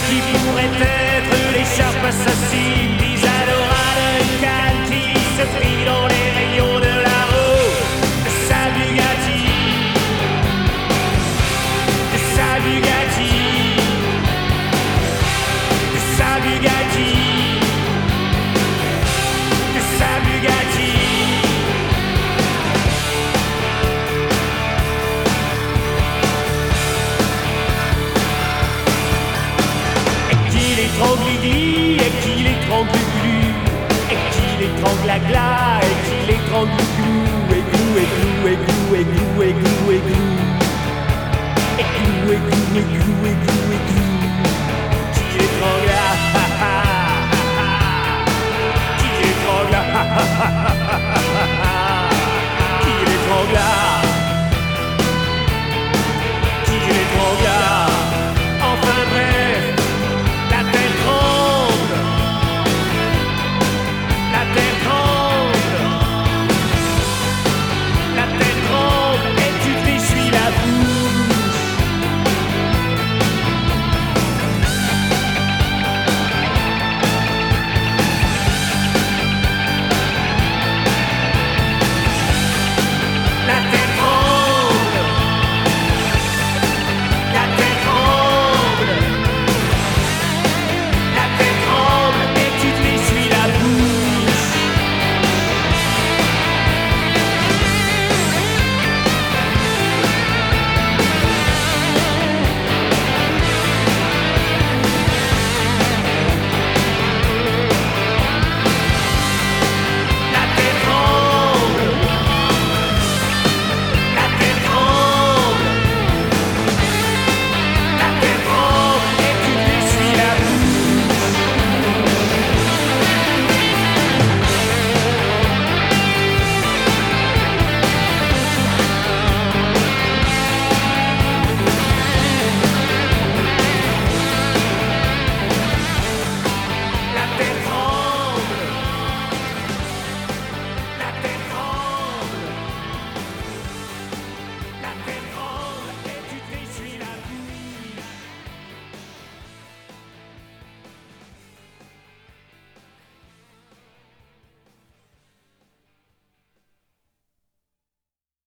qui pourrait être l'écharpe assassine d'Isadora Duncan qui se prie dans les rayons de la roue de sa Bugatti, de sa Bugatti, de sa Bugatti, de sa Bugatti. Étrangle-Igli, et qu'il étrangle Glu, et qu'il étrangle la gla, et qu'il étrangle Glou, et Glou, et Glou, et Glou, et Glou, et Glou, et Glou, et Glou, et Glou, et Glou, et Glou, et Glou, qu'il étrangle, qu'il étrangle,